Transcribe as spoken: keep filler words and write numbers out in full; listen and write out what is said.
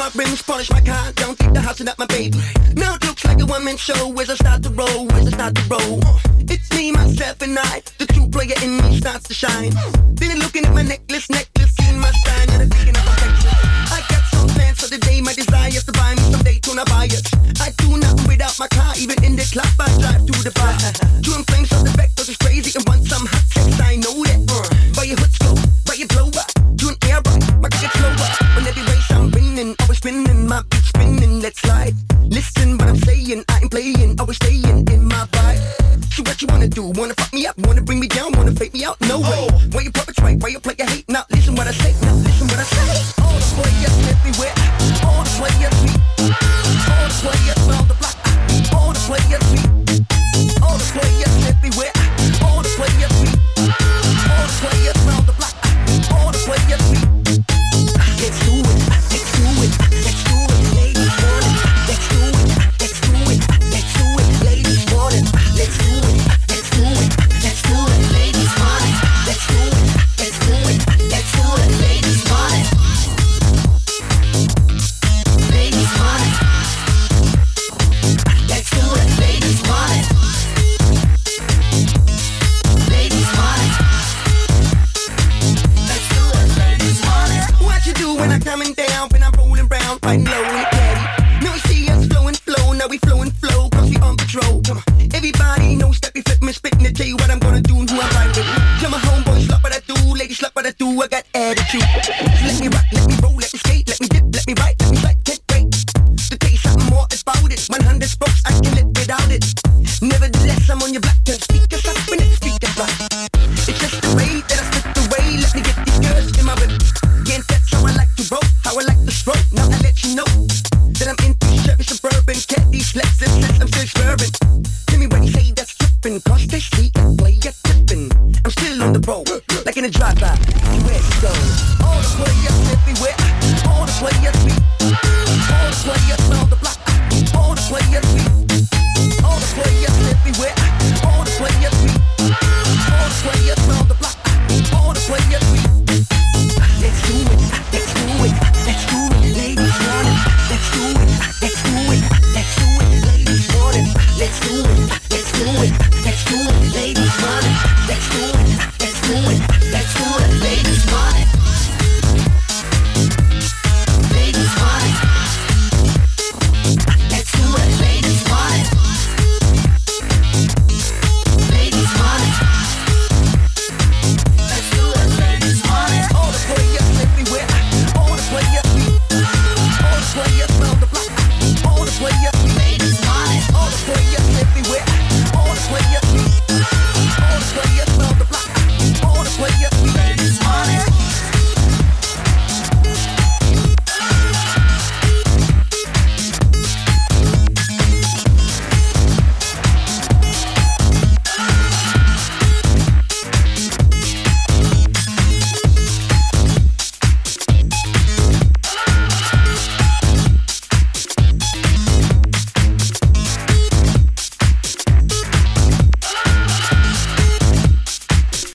my rims, polish my car, don't keep the house and up my baby. Now it looks like a one-man show as I start to roll, as I start to roll. It's me, myself, and I, the true player in me starts to shine. Then looking at my necklace, necklace, seeing my style, and I'm thinking of a Texas. I got some plans for the day, my desire is to buy me some Daytona buyers. I do nothing without my car, even in the club I drive to the bar. Doing flames on the back, cause it's crazy, and want some hot sex, I know that. Uh, buy your hood slow, buy your blower, doing air right, my car gets slower. On every race I'm winning, always spinning, my beat spinning, let's slide. Listen what I'm saying, I ain't playing, always staying in my vibe. So what you wanna do? Wanna fuck me up? Wanna bring me down? Wanna fake me out? No way. Why you puppets right? Why you play your hate? Now listen what I say. Now listen what I say. All the players everywhere. All the players me. All the players round the block. All the players me. All the players everywhere. All the players me. All the players round the block. All the players me. Let's do it. Let's do it. Let's do it. Ladies want it. Let's do it. Let's do it. Let's do it. Ladies want it. Let's do it. Let's do it. Let's do it. Ladies want it. Let's do it. Let's do it. Let's do it. Ladies want it. Ladies want it. Let's do it. Ladies want it. Ladies want it. Let's do it. Ladies want it. What you do when I'm coming down, when I'm rolling round, fighting low in the caddy? Now we see us flow and flow, now we flow and flow, cause we on patrol. Come on. Everybody knows that we flip me, spitting to tell you what I'm gonna do and who I'm riding with. Tell my homeboys, love what I do, ladies, love what I do, I got attitude. So let me rock, let me roll, let me skate, let me dip, let me ride, let me fight, can't wait to tell you something more about it. one hundred spokes, I can live without it. Nevertheless, I'm on your block, turn speakers up when it's speakers right. It's just the way that I slip away, let me get these girls in my whip. Can't that's how I like to roll, how I like to stroke. Now I